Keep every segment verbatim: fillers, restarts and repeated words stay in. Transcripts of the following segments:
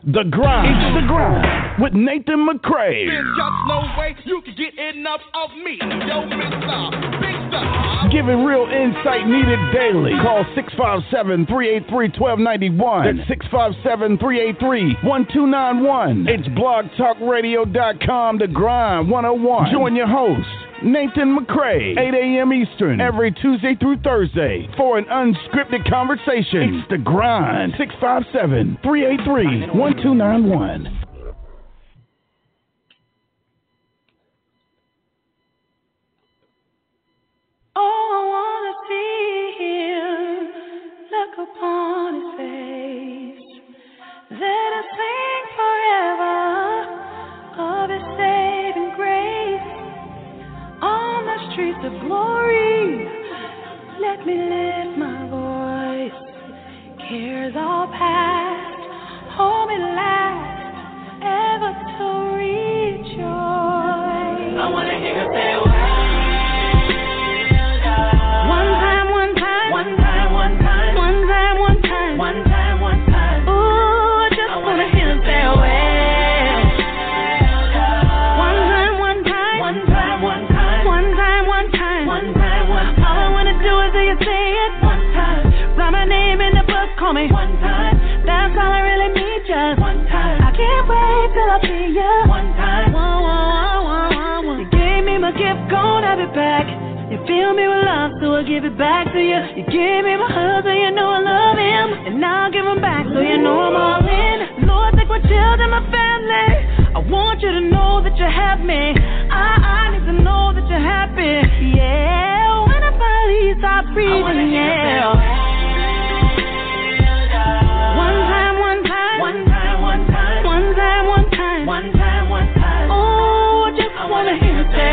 The Grind. It's The Grind with Nathan McCray. There's just no way you can get enough of me. Yo, Mister Big Star. Giving real insight needed daily. Call six five seven, three eight three, one two nine one. That's six five seven, three eight three, one two nine one. It's blog talk radio dot com, The Grind one oh one. Join your host, Nathan McCray, eight a.m. Eastern, every Tuesday through Thursday for an unscripted conversation. It's The Grind, six five seven, three eight three, one two nine one. Oh, I wanna see him, look upon his face. Let us sing forever of his saving grace. On the streets of glory, let me lift my voice. Cares all past, hold me last, ever to rejoice. I wanna hear you say, well, one time, one time, one time, one time, one time, one time, one time, one time. Ooh, I just I wanna hear you say, well, one time, one time, one time, one time. One time, one time, one time, one time. All I wanna do is hear you say it one time. Write my name in the book, call me one time. That's all I really need, just one time. I can't wait till I see you one time. Whoa, whoa, whoa, whoa, whoa. You gave me my gift, gon' have it back. You fill me with love, so I give it back to you. You gave me my husband, so you know I love him. And now I'll give him back, so you know I'm all in. Lord, take my children, my family. I want you to know that you have me. I, I need to know that you're happy. Yeah, when I finally stop breathing, yeah. One time, one time, one time, one time, one time, one time, one time, one time. Oh, I just I wanna hear you say.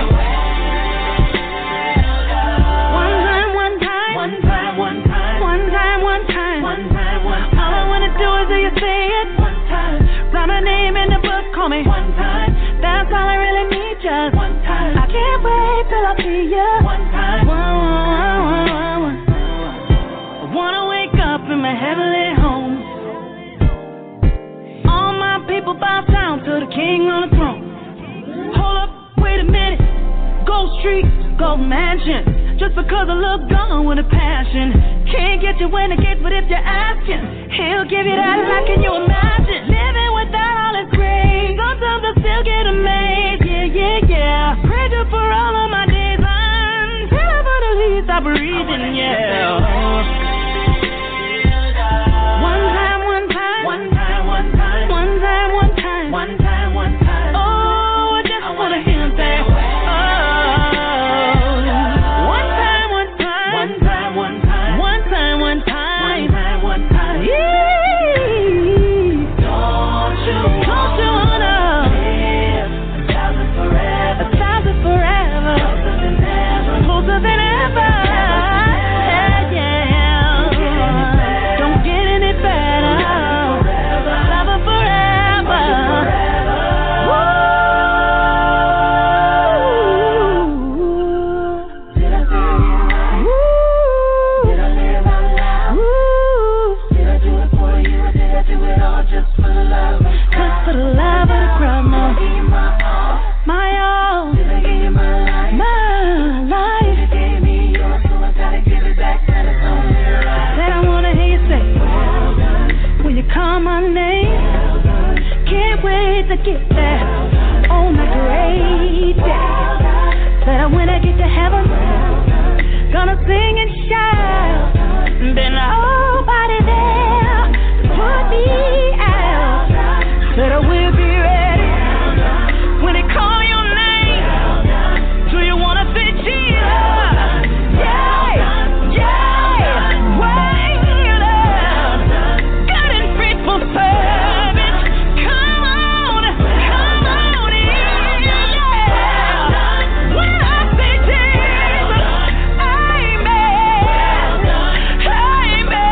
One time, one time, one time, one time, one time, one time, one time, one time. All I wanna do is hear you say it one time. Write my name in the book, call me one time. That's all I really need, just one time. I can't wait till I see you one time. One, one, one, one, one. I wanna wake up in my heavenly home. All my people bow down to the King on the throne. Hold up, wait a minute. Gold Street, Gold Mansion. Just because I look gone with a passion. Can't get you when it gets, but if you're asking, he'll give you that. How can you imagine living without all his grace? Sometimes I still get amazed. Yeah, yeah, yeah. Pray to for all of my days until I finally stop breathing. Yeah. One time, one time, one time, one time, one time, one time, one time, one time. Oh, I just wanna hear him say. To get there on my great day. Said when I get to heaven, gonna sing and shout. Been nobody there to put me out. Said I will be ready when they call your name. Do you wanna say Jesus? Yeah, yeah, wait up. Good and faithful service. Amen.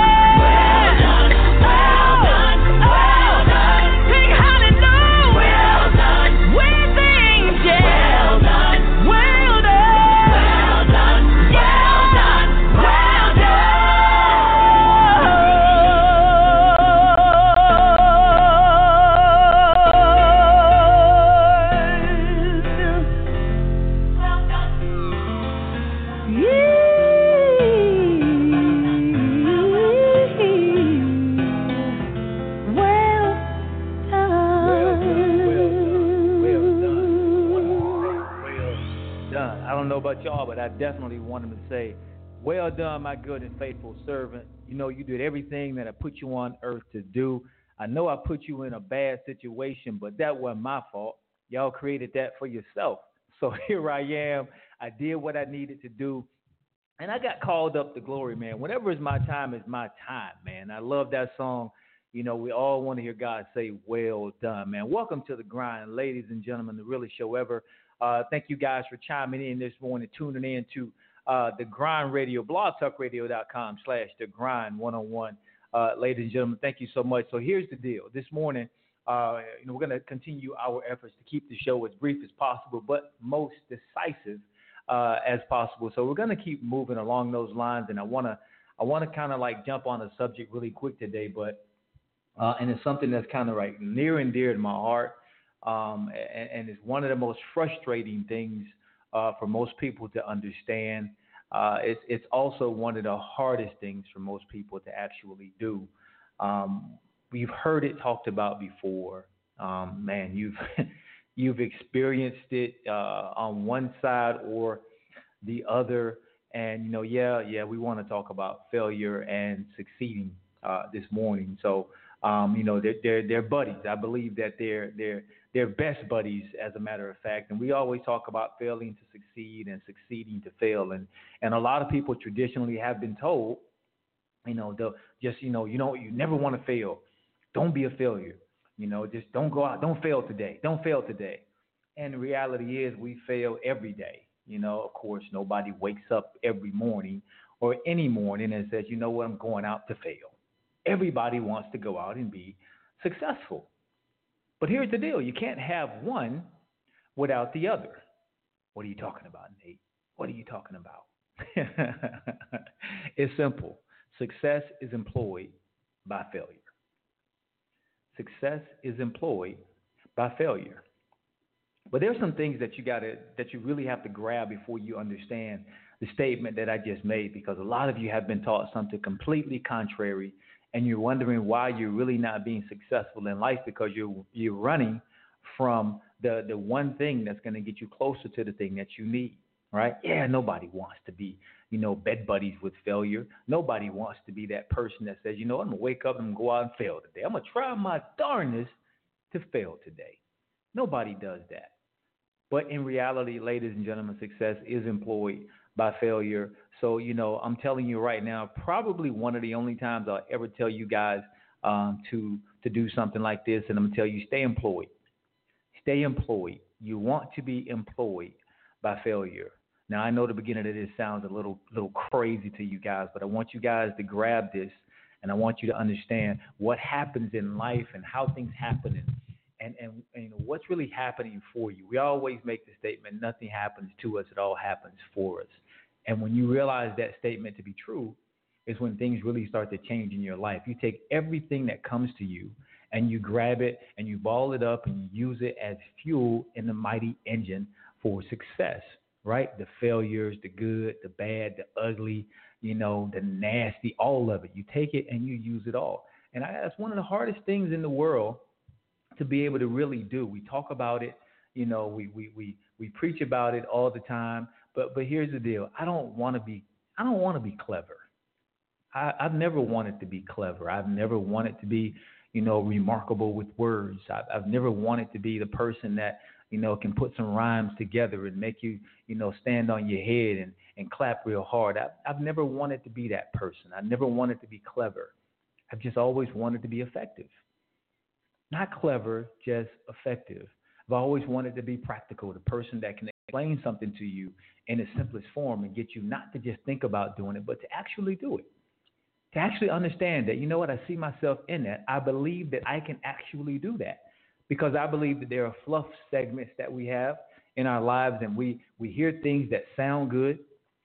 don't know about y'all, but I definitely want him to say, well done, my good and faithful servant. You know, you did everything that I put you on earth to do. I know I put you in a bad situation, but that wasn't my fault. Y'all created that for yourself. So here I am. I did what I needed to do. And I got called up to glory, man. Whenever it's my time, it's my time, man. I love that song. You know, we all want to hear God say, well done, man. Welcome to The Grind, ladies and gentlemen, the realest show ever. Uh, thank you guys for chiming in this morning, tuning in to uh, The Grind Radio, blogtalkradio.com slash The Grind one-on-one. Uh, ladies and gentlemen, thank you so much. So here's the deal. This morning, uh, you know, we're going to continue our efforts to keep the show as brief as possible, but most decisive uh, as possible. So we're going to keep moving along those lines, and I want to I want to kind of like jump on a subject really quick today, but uh, and it's something that's kind of like near and dear to my heart, um, and, and it's one of the most frustrating things uh, for most people to understand. Uh, it's it's also one of the hardest things for most people to actually do. Um, we've heard it talked about before. Um, man, you've you've experienced it uh, on one side or the other, and you know, yeah, yeah, we want to talk about failure and succeeding uh, this morning. So, um, you know, they're, they're they're buddies. I believe that they're they're they're best buddies, as a matter of fact. And we always talk about failing to succeed and succeeding to fail. And and a lot of people traditionally have been told, you know, the just you know, you know, you never want to fail. Don't be a failure. You know, just don't go out. Don't fail today. Don't fail today. And the reality is we fail every day. You know, of course, nobody wakes up every morning or any morning and says, you know what, I'm going out to fail. Everybody wants to go out and be successful. But here's the deal. You can't have one without the other. What are you talking about, Nate? What are you talking about? It's simple. Success is employed by failure. Success is employed by failure. But there's some things that you gotta that you really have to grab before you understand the statement that I just made, because a lot of you have been taught something completely contrary, and you're wondering why you're really not being successful in life, because you're you're running from the the one thing that's going to get you closer to the thing that you need, right? Yeah, nobody wants to be, you know, bed buddies with failure. Nobody wants to be that person that says, you know, I'm going to wake up and go out and fail today. I'm going to try my darndest to fail today. Nobody does that. But in reality, ladies and gentlemen, success is employed by failure. So, you know, I'm telling you right now, probably one of the only times I'll ever tell you guys um, to to do something like this, and I'm going to tell you, stay employed. Stay employed. You want to be employed by failure. Now, I know the beginning of this sounds a little little crazy to you guys, but I want you guys to grab this, and I want you to understand what happens in life and how things happen, and and, and, and you know, what's really happening for you. We always make the statement, nothing happens to us, it all happens for us. And when you realize that statement to be true is when things really start to change in your life. You take everything that comes to you and you grab it and you ball it up and you use it as fuel in the mighty engine for success, right? The failures, the good, the bad, the ugly, you know, the nasty, all of it. You take it and you use it all. And I, that's one of the hardest things in the world to be able to really do. We talk about it, you know, we we we, we preach about it all the time. But but here's the deal. I don't want to be I don't want to be clever. I, I've never wanted to be clever. I've never wanted to be, you know, remarkable with words. I've, I've never wanted to be the person that, you know, can put some rhymes together and make you, you know, stand on your head and, and clap real hard. I've, I've never wanted to be that person. I never wanted to be clever. I've just always wanted to be effective. Not clever, just effective. I've always wanted to be practical, the person that can explain something to you in its simplest form and get you not to just think about doing it, but to actually do it. To actually understand that, you know what, I see myself in that. I believe that I can actually do that, because I believe that there are fluff segments that we have in our lives, and we, we hear things that sound good,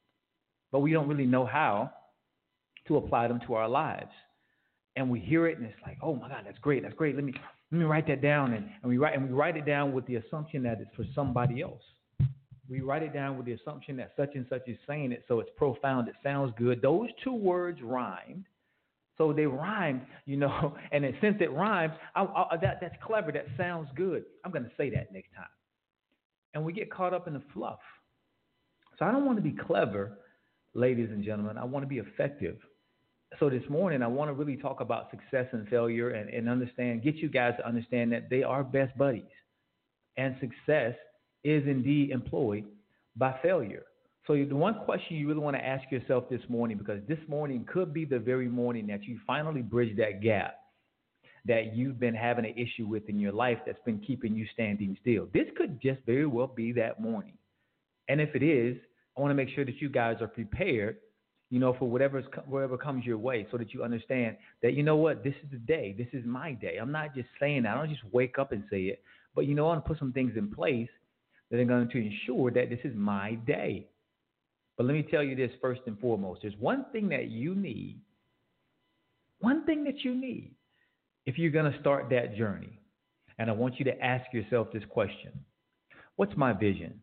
but we don't really know how to apply them to our lives. And we hear it and it's like, oh my God, that's great, that's great. Let me let me write that down, and, and we write and we write it down with the assumption that it's for somebody else. We write it down with the assumption that such and such is saying it, so it's profound, it sounds good. Those two words rhymed, so they rhymed, you know. And then since it rhymes, I, I, that that's clever, that sounds good. I'm going to say that next time. And we get caught up in the fluff. So I don't want to be clever, ladies and gentlemen. I want to be effective. So this morning, I want to really talk about success and failure and, and understand, get you guys to understand that they are best buddies. And success is indeed employed by failure. So the one question you really want to ask yourself this morning, because this morning could be the very morning that you finally bridge that gap that you've been having an issue with in your life that's been keeping you standing still. This could just very well be that morning. And if it is, I want to make sure that you guys are prepared, you know, for whatever's, whatever comes your way, so that you understand that, you know what, this is the day. This is my day. I'm not just saying that. I don't just wake up and say it. But, you know, I want to put some things in place that are going to ensure that this is my day. But let me tell you this first and foremost. There's one thing that you need, one thing that you need if you're going to start that journey. And I want you to ask yourself this question. What's my vision?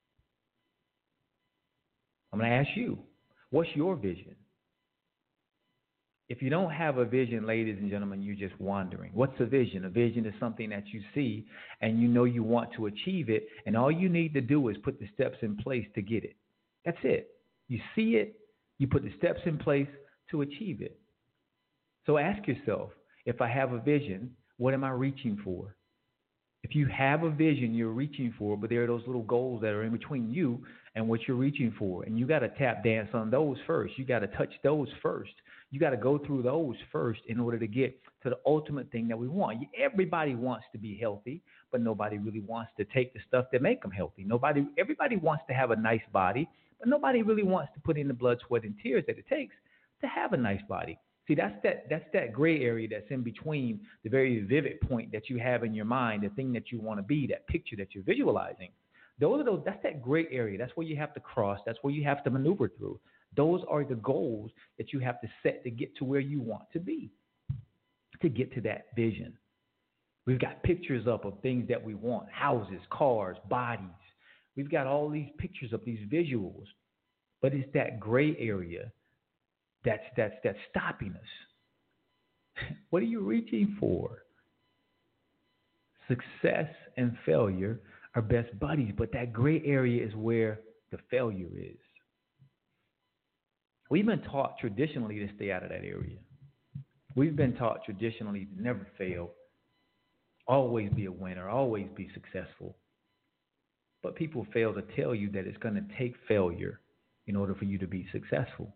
I'm going to ask you, what's your vision? If you don't have a vision, ladies and gentlemen, you're just wandering. What's a vision? A vision is something that you see and you know you want to achieve it, and all you need to do is put the steps in place to get it. That's it. You see it, you put the steps in place to achieve it. So ask yourself, if I have a vision, what am I reaching for? If you have a vision you're reaching for, but there are those little goals that are in between you and what you're reaching for, and you got to tap dance on those first. You got to touch those first. You got to go through those first in order to get to the ultimate thing that we want. Everybody wants to be healthy, but nobody really wants to take the stuff that make them healthy. Nobody, everybody wants to have a nice body, but nobody really wants to put in the blood, sweat, and tears that it takes to have a nice body. See, that's that that's that gray area that's in between the very vivid point that you have in your mind, the thing that you want to be, that picture that you're visualizing. Those are those. That's that gray area. That's where you have to cross. That's where you have to maneuver through. Those are the goals that you have to set to get to where you want to be, to get to that vision. We've got pictures up of things that we want, houses, cars, bodies. We've got all these pictures of these visuals, but it's that gray area that's that's that's stopping us. What are you reaching for? Success and failure are best buddies, but that gray area is where the failure is. We've been taught traditionally to stay out of that area. We've been taught traditionally to never fail, always be a winner, always be successful. But people fail to tell you that it's going to take failure in order for you to be successful.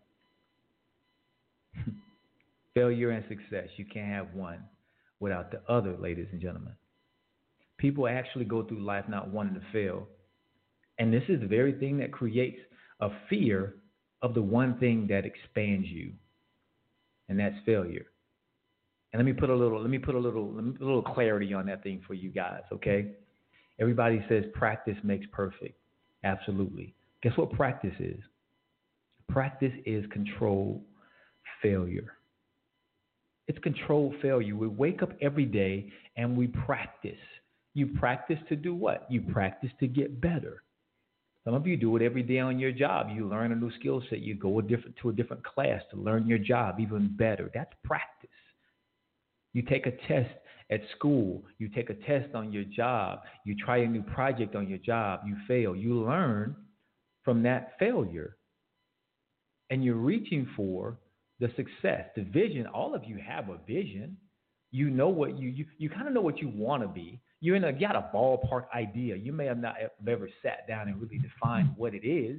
Failure and success, you can't have one without the other, ladies and gentlemen. People actually go through life not wanting to fail. And this is the very thing that creates a fear of the one thing that expands you, and that's failure. And let me put a little, let me put a little, let me put a little clarity on that thing for you guys, okay? Everybody says practice makes perfect. Absolutely. Guess what practice is? Practice is controlled failure. It's controlled failure. We wake up every day and we practice. You practice to do what? You practice to get better. Some of you do it every day on your job. You learn a new skill set. You go a different, to a different class to learn your job even better. That's practice. You take a test at school. You take a test on your job. You try a new project on your job. You fail. You learn from that failure. And you're reaching for the success, the vision. All of you have a vision. You know what you, you, you kind of know what you want to be. You're in a, you got a ballpark idea. You may have not have ever sat down and really defined what it is.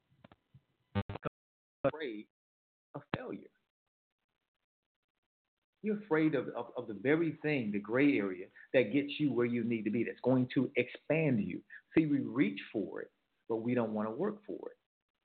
You're afraid of failure. You're afraid of, of, of the very thing, the gray area, that gets you where you need to be, that's going to expand you. See, we reach for it, but we don't want to work for it.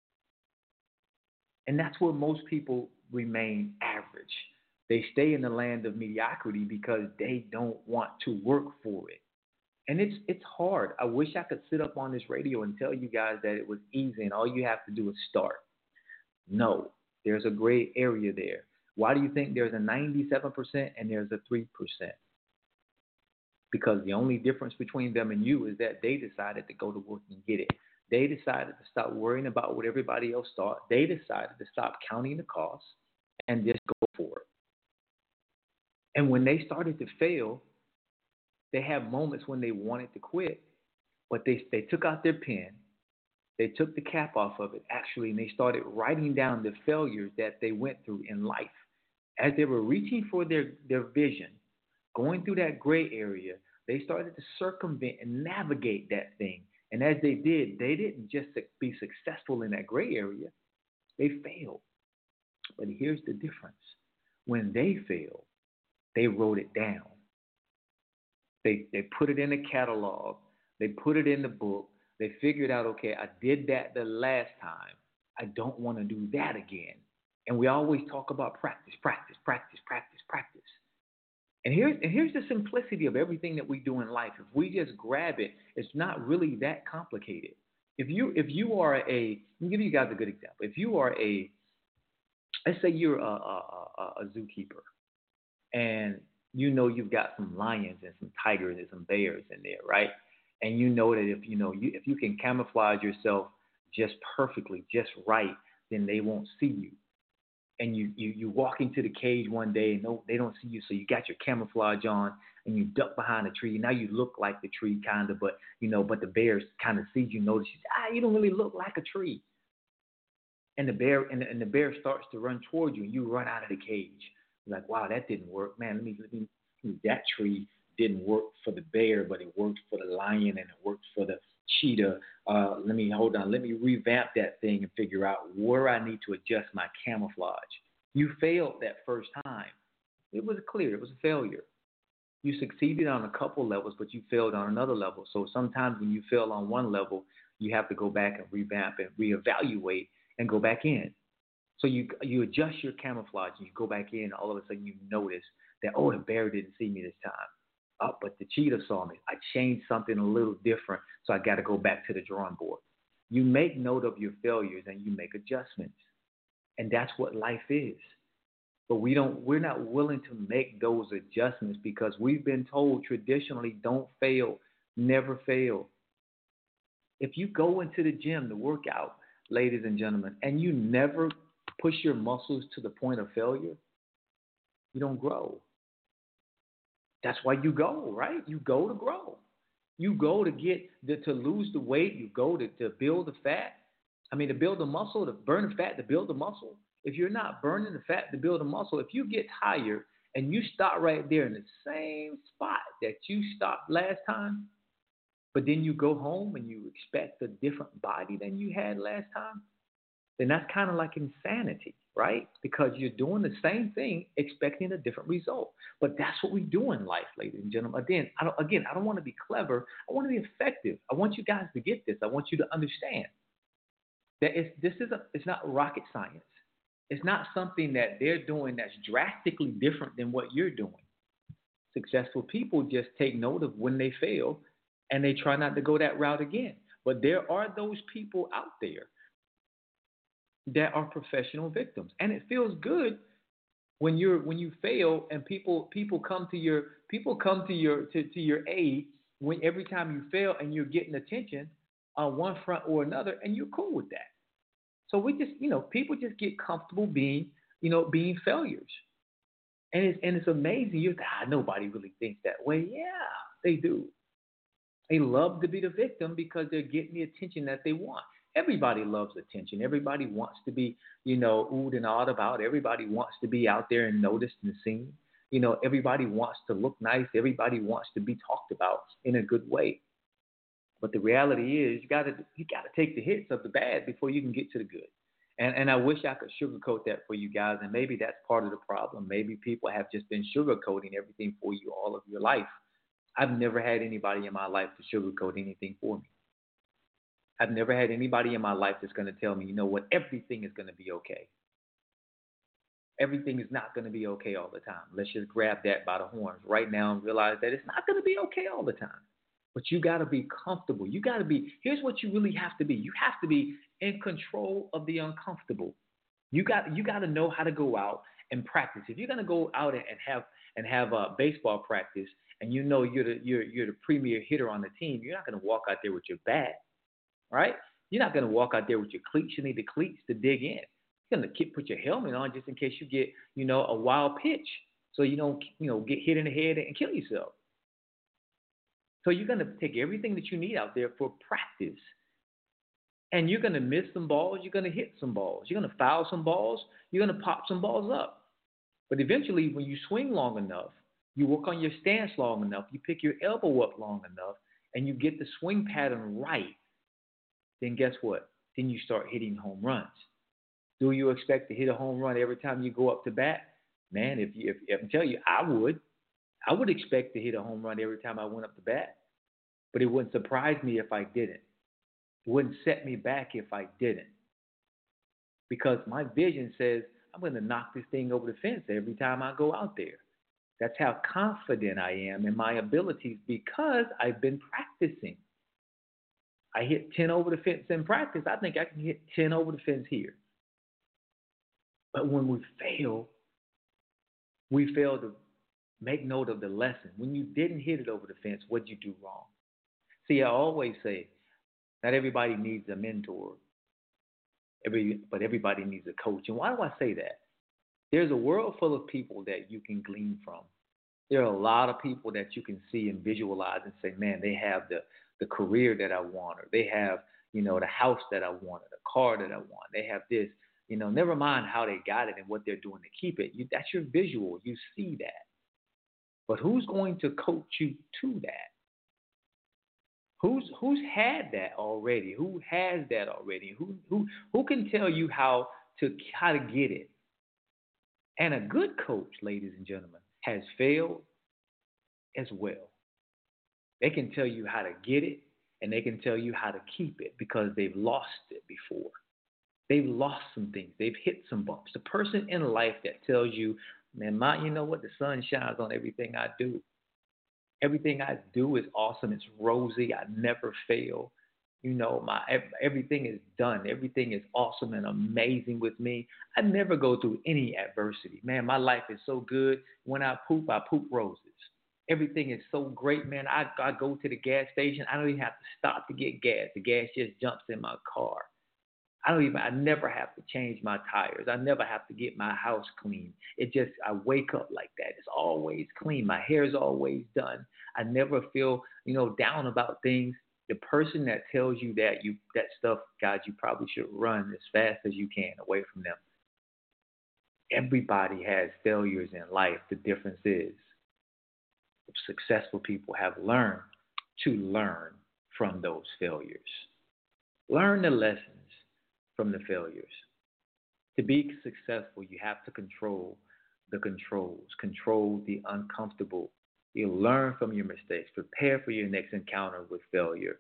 And that's where most people remain average. They stay in the land of mediocrity because they don't want to work for it. And it's it's hard. I wish I could sit up on this radio and tell you guys that it was easy and all you have to do is start. No, there's a gray area there. Why do you think there's a ninety-seven percent and there's a three percent? Because the only difference between them and you is that they decided to go to work and get it. They decided to stop worrying about what everybody else thought. They decided to stop counting the costs and just go for it. And when they started to fail, they have moments when they wanted to quit, but they, they took out their pen They took the cap off of it, actually, and they started writing down the failures that they went through in life. As they were reaching for their, their vision, going through that gray area, they started to circumvent and navigate that thing. And as they did, they didn't just be successful in that gray area. They failed. But here's the difference. When they failed, they wrote it down. They, they put it in a catalog. They put it in the book. They figured out, okay, I did that the last time. I don't want to do that again. And we always talk about practice, practice, practice, practice, practice. And here's, and here's the simplicity of everything that we do in life. If we just grab it, it's not really that complicated. If you if you are a, let me give you guys a good example. If you are a, let's say you're a, a, a, a zookeeper, and you know you've got some lions and some tigers and some bears in there, right? And you know that if you know you if you can camouflage yourself just perfectly, just right, then they won't see you. And you, you, you walk into the cage one day and no, they don't see you, so you got your camouflage on and you duck behind a tree. Now you look like the tree kind of, but you know, but the bear kind of sees you, notice you, ah, you don't really look like a tree. And the bear and the, and the bear starts to run toward you, and you run out of the cage. You're like, wow, that didn't work, man. Let me, let me that tree didn't work for the bear, but it worked for the lion and it worked for the cheetah. Uh, let me hold on. Let me revamp that thing and figure out where I need to adjust my camouflage. You failed that first time. It was clear. It was a failure. You succeeded on a couple levels, but you failed on another level. So sometimes when you fail on one level, you have to go back and revamp and reevaluate and go back in. So you you adjust your camouflage and you go back in. All of a sudden you notice that, oh, the bear didn't see me this time. Oh, but the cheetah saw me. I changed something a little different, so I got to go back to the drawing board. You make note of your failures and you make adjustments, and that's what life is. But we don't. We're not willing to make those adjustments because we've been told traditionally, don't fail, never fail. If you go into the gym to work out, ladies and gentlemen, and you never push your muscles to the point of failure, you don't grow. That's why you go, right? You go to grow. You go to get the, to lose the weight. You go to, to build the fat. I mean, to build the muscle, to burn the fat, to build the muscle. If you're not burning the fat to build the muscle, if you get tired and you stop right there in the same spot that you stopped last time, but then you go home and you expect a different body than you had last time, then that's kind of like insanity, right? Because you're doing the same thing, expecting a different result. But that's what we do in life, ladies and gentlemen. Again, I don't, again, I don't want to be clever. I want to be effective. I want you guys to get this. I want you to understand that it's, this is a, it's not rocket science. It's not something that they're doing that's drastically different than what you're doing. Successful people just take note of when they fail and they try not to go that route again. But there are those people out there that are professional victims, and it feels good when you're when you fail and people people come to your people come to your to, to your aid when every time you fail and you're getting attention on one front or another, and you're cool with that. So we just you know people just get comfortable being you know being failures, and it's and it's amazing. You're ah, nobody really thinks that way. Yeah, they do. They love to be the victim because they're getting the attention that they want. Everybody loves attention. Everybody wants to be, you know, oohed and awed about. Everybody wants to be out there and noticed and seen. You know, everybody wants to look nice. Everybody wants to be talked about in a good way. But the reality is, you got to you got to take the hits of the bad before you can get to the good. And and I wish I could sugarcoat that for you guys. And maybe that's part of the problem. Maybe people have just been sugarcoating everything for you all of your life. I've never had anybody in my life to sugarcoat anything for me. I've never had anybody in my life that's going to tell me, you know what, everything is going to be okay. Everything is not going to be okay all the time. Let's just grab that by the horns right now and realize that it's not going to be okay all the time. But you got to be comfortable. You got to be, here's what you really have to be. You have to be in control of the uncomfortable. You got you got to know how to go out and practice. If you're going to go out and have and have a baseball practice and you know you're the, you're, you're the premier hitter on the team, you're not going to walk out there with your bat. Right? You're not going to walk out there with your cleats. You need the cleats to dig in. You're going to put your helmet on just in case you get, you know, a wild pitch so you don't, you know, get hit in the head and kill yourself. So you're going to take everything that you need out there for practice. And you're going to miss some balls. You're going to hit some balls. You're going to foul some balls. You're going to pop some balls up. But eventually, when you swing long enough, you work on your stance long enough, you pick your elbow up long enough, and you get the swing pattern right, then guess what? Then you start hitting home runs. Do you expect to hit a home run every time you go up to bat? Man, if you, if, if I tell you, I would. I would expect to hit a home run every time I went up to bat. But it wouldn't surprise me if I didn't. It wouldn't set me back if I didn't. Because my vision says I'm going to knock this thing over the fence every time I go out there. That's how confident I am in my abilities because I've been practicing. I hit ten over the fence in practice. I think I can hit ten over the fence here. But when we fail, we fail to make note of the lesson. When you didn't hit it over the fence, what did you do wrong? See, I always say, not everybody needs a mentor, every, but everybody needs a coach. And why do I say that? There's a world full of people that you can glean from. There are a lot of people that you can see and visualize and say, man, they have the, the career that I want, or they have, you know, the house that I want, or the car that I want. They have this, you know, never mind how they got it and what they're doing to keep it. You, that's your visual. You see that. But who's going to coach you to that? Who's who's had that already? Who has that already? Who who who can tell you how to how to get it? And a good coach, ladies and gentlemen, has failed as well. They can tell you how to get it, and they can tell you how to keep it because they've lost it before. They've lost some things. They've hit some bumps. The person in life that tells you, man, my, you know what? The sun shines on everything I do. Everything I do is awesome. It's rosy. I never fail. You know, my everything is done. Everything is awesome and amazing with me. I never go through any adversity. Man, my life is so good. When I poop, I poop roses. Everything is so great, man. I, I go to the gas station. I don't even have to stop to get gas. The gas just jumps in my car. I don't even, I never have to change my tires. I never have to get my house clean. It just, I wake up like that. It's always clean. My hair is always done. I never feel, you know, down about things. The person that tells you that you, that stuff, guys, you probably should run as fast as you can away from them. Everybody has failures in life. The difference is successful people have learned to learn from those failures. Learn the lessons from the failures. To be successful, you have to control the controls, control the uncomfortable. You learn from your mistakes, prepare for your next encounter with failure.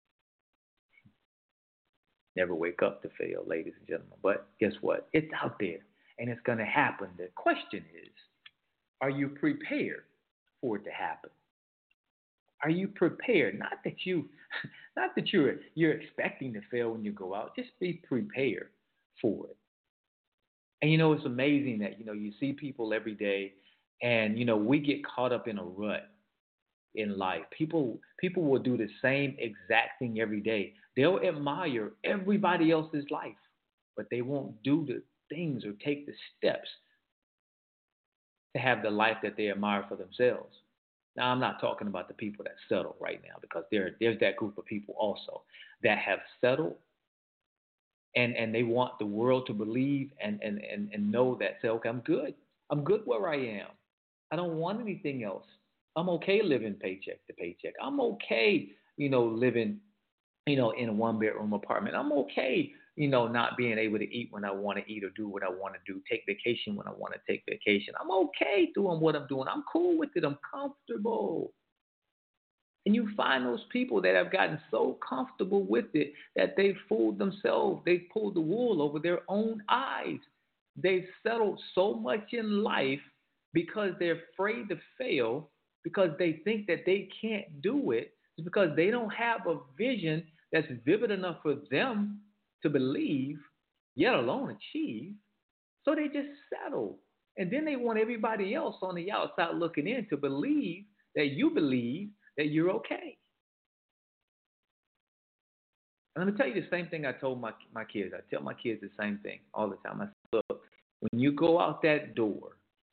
Never wake up to fail, ladies and gentlemen. But guess what? It's out there, and it's going to happen. The question is, are you prepared for it to happen? Are you prepared? Not that you, not that you're you're expecting to fail when you go out. Just be prepared for it. And you know, it's amazing that you know you see people every day, and you know we get caught up in a rut in life. People people will do the same exact thing every day. They'll admire everybody else's life, but they won't do the things or take the steps to have the life that they admire for themselves. Now, I'm not talking about the people that settle right now, because there, there's that group of people also that have settled and, and they want the world to believe and, and, and, and know that, say, okay, I'm good. I'm good where I am. I don't want anything else. I'm okay living paycheck to paycheck. I'm okay, you know, living, you know, in a one-bedroom apartment. I'm okay, you know, not being able to eat when I want to eat or do what I want to do, take vacation when I want to take vacation. I'm okay doing what I'm doing. I'm cool with it. I'm comfortable. And you find those people that have gotten so comfortable with it that they've fooled themselves. They've pulled the wool over their own eyes. They've settled so much in life because they're afraid to fail, because they think that they can't do it. It's because they don't have a vision that's vivid enough for them to believe, yet alone achieve. So they just settle. And then they want everybody else on the outside looking in to believe that you believe that you're okay. And let me tell you the same thing I told my, my kids. I tell my kids the same thing all the time. I say, look, when you go out that door,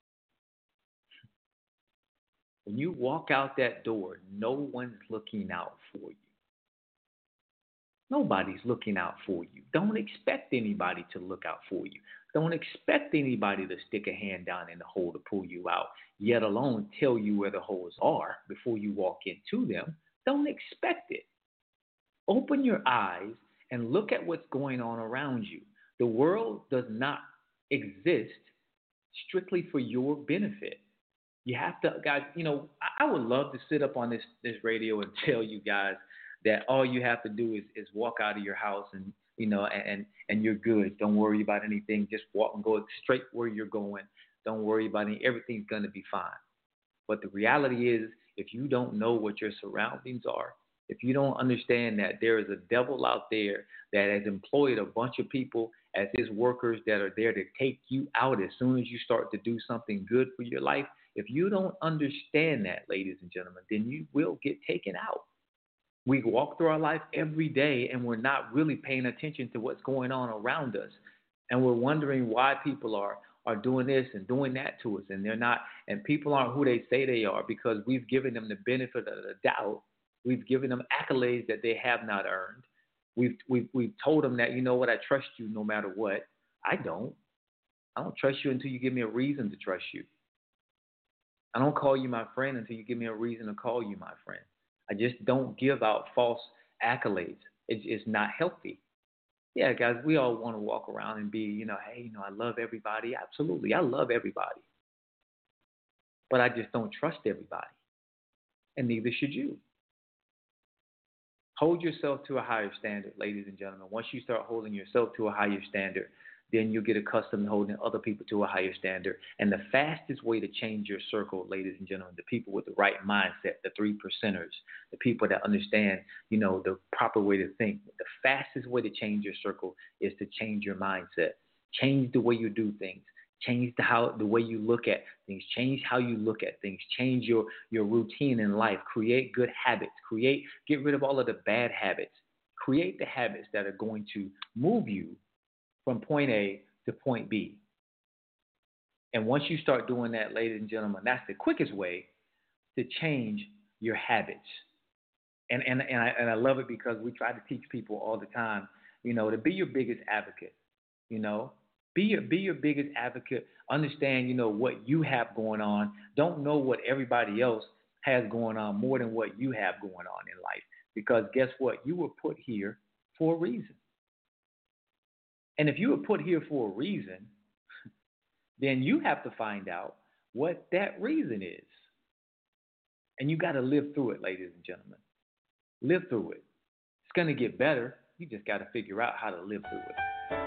when you walk out that door, no one's looking out for you. Nobody's looking out for you. Don't expect anybody to look out for you. Don't expect anybody to stick a hand down in the hole to pull you out, yet alone tell you where the holes are before you walk into them. Don't expect it. Open your eyes and look at what's going on around you. The world does not exist strictly for your benefit. You have to, guys, you know, I would love to sit up on this, this radio and tell you guys that all you have to do is, is walk out of your house and, you know, and, and you're good. Don't worry about anything. Just walk and go straight where you're going. Don't worry about it. Everything's going to be fine. But the reality is, if you don't know what your surroundings are, if you don't understand that there is a devil out there that has employed a bunch of people as his workers that are there to take you out as soon as you start to do something good for your life, if you don't understand that, ladies and gentlemen, then you will get taken out. We walk through our life every day and we're not really paying attention to what's going on around us. And we're wondering why people are, are doing this and doing that to us. And they're not, and people aren't who they say they are because we've given them the benefit of the doubt. We've given them accolades that they have not earned. We've, we've, we've told them that, you know what, I trust you no matter what. I don't. I don't trust you until you give me a reason to trust you. I don't call you my friend until you give me a reason to call you my friend. I just don't give out false accolades. It's, it's not healthy. Yeah, guys, we all want to walk around and be, you know, hey, you know, I love everybody. Absolutely, I love everybody. But I just don't trust everybody. And neither should you. Hold yourself to a higher standard, ladies and gentlemen. Once you start holding yourself to a higher standard, then you'll get accustomed to holding other people to a higher standard. And the fastest way to change your circle, ladies and gentlemen, the people with the right mindset, the three percenters, the people that understand, you know, the proper way to think, the fastest way to change your circle is to change your mindset. Change the way you do things. Change the how the way you look at things. Change how you look at things. Change your, your routine in life. Create good habits. Create, get rid of all of the bad habits. Create the habits that are going to move you from point A to point B. And once you start doing that, ladies and gentlemen, that's the quickest way to change your habits. And and and I and I love it because we try to teach people all the time, you know, to be your biggest advocate. You know, be your be your biggest advocate. Understand, you know, what you have going on. Don't know what everybody else has going on more than what you have going on in life. Because guess what? You were put here for a reason. And if you were put here for a reason, then you have to find out what that reason is. And you got to live through it, ladies and gentlemen. Live through it. It's going to get better. You just got to figure out how to live through it.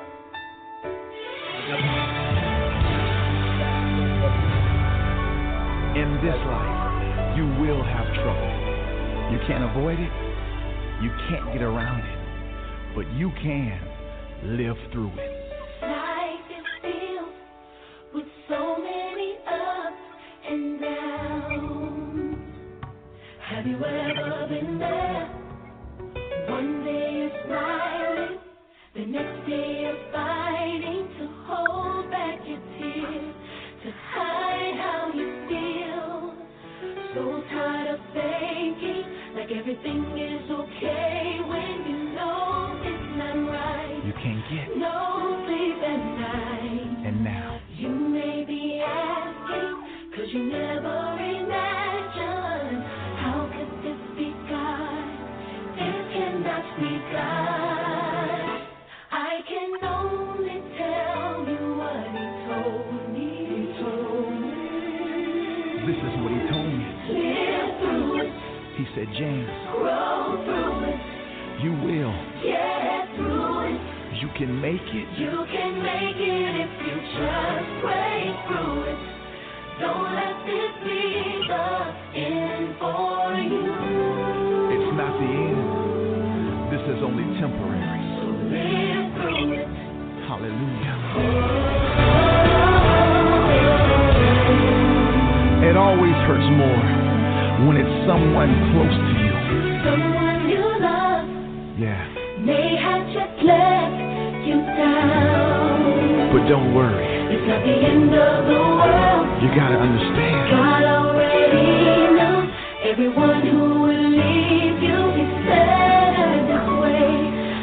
In this life, you will have trouble. You can't avoid it. You can't get around it. But you can live through it. Life is filled with so many ups and downs. Have you ever been there? One day you're smiling, the next day you're fighting to hold back your tears, to hide how you feel. So tired of thinking like everything is okay when you know it's not right. You can't get no sleep at night. And now You may be asking, cause you never imagined, how could this be God? This cannot be God. I can only tell you what he told me. He told me. This is what he told me. Live through it. He said, James, Grow through it. you will. Get through it. You can make it. You can make it if you just break through it. Don't let this be the end for you. It's not the end. This is only temporary. So live through it. Hallelujah. It always hurts more when it's someone close to you. Someone you love Yeah. may have just let you down. But don't worry. It's not the end of the world. You gotta understand. God already knew everyone who would leave you. He said it this way.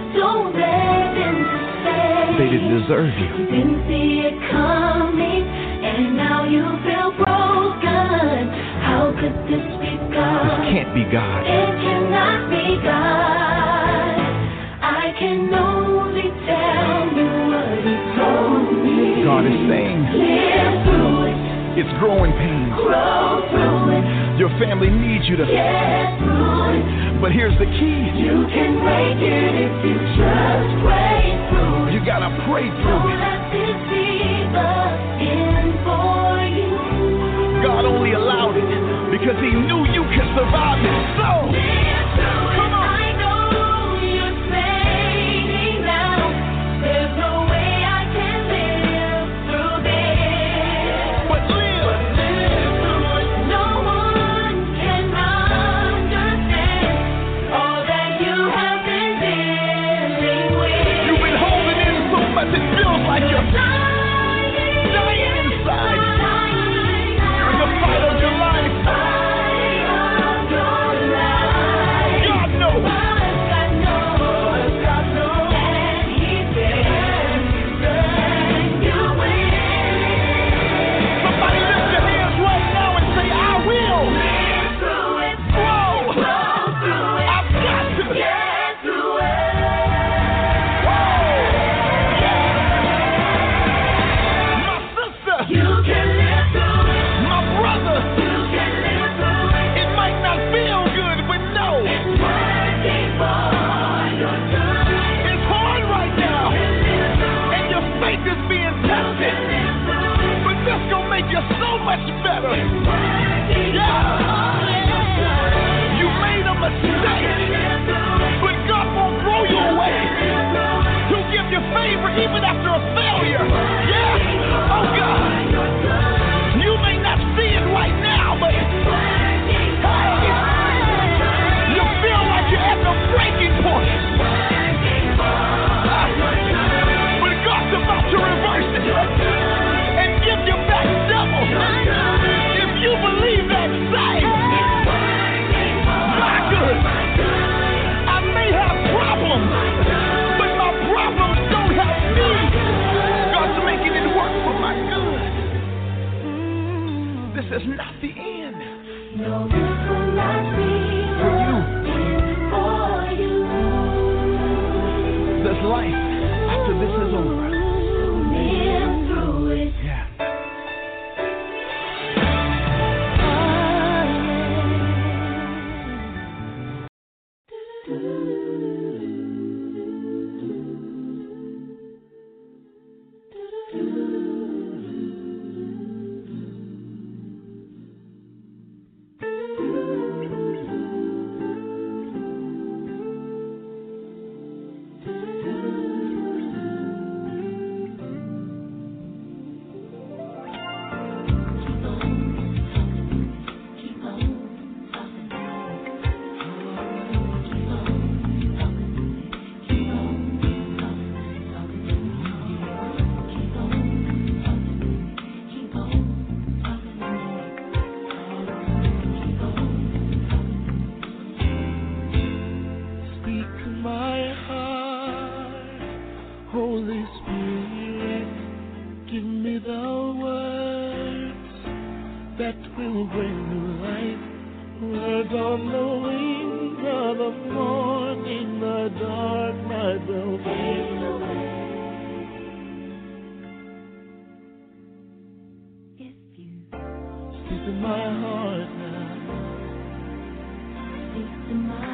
deserve you. You didn't see it coming, and now you feel broken. How could this be God? This can't be God. It cannot be God. I can only tell you what He told me. God is saying, live through it. It's growing pains. Grow through it. Your family needs you to. Get through it. But here's the key. You can break it if you just pray through it. You gotta pray through Don't it. let this be the end for you. God only allowed it because He knew you could survive it. So, come on. I know you're saying now, there's no way I can live through this. But live. But live through it. No one can understand all that you have been dealing with. You've been holding in so much it feels like you're dying, dying inside. You're in the fight of your life. Fight of your life. God knows. But God knows, God knows, and He's there, and you win. Somebody lift your hands right now and say, I will. Live through it, Grow. grow through it, I've got to. get through it. My sister. You can live through it, My brother. you can live through it. It might not feel good, but no. It's working for your good. It's hard right now. And your faith is being tested. But this gonna make you so much better. Yeah. You made a mistake. But God won't throw you away. He'll give you favor even after a failure. Yeah. Oh God. You may not see it right now, but hey, you feel like you're at the breaking point. But God's about to reverse it and give you back double. If you believe that, say, my good. I may have problems, but my problems don't have me. God's making it work for my good. This is not the end. No, this will not be For you, for you. there's life after this is over. Live through it. Yeah. Speak to my heart, Holy Spirit, give me the words that will bring new life. Words on the wings of the morning, the dark night will fade away. If you Speak to my heart now. speak to my